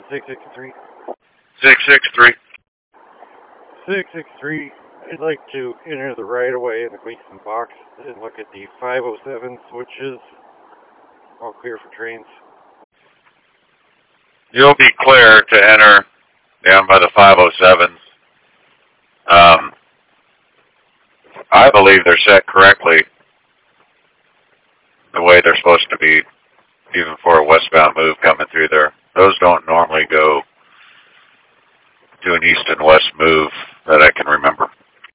663. 663. 663. I'd like to enter the right-of-way in the Gleason box and look at the 507 switches. All clear for trains. You'll be clear to enter down by the 507s. I believe they're set correctly the way they're supposed to be, even for a westbound move coming through there. Those don't normally go to an east and west move that I can remember.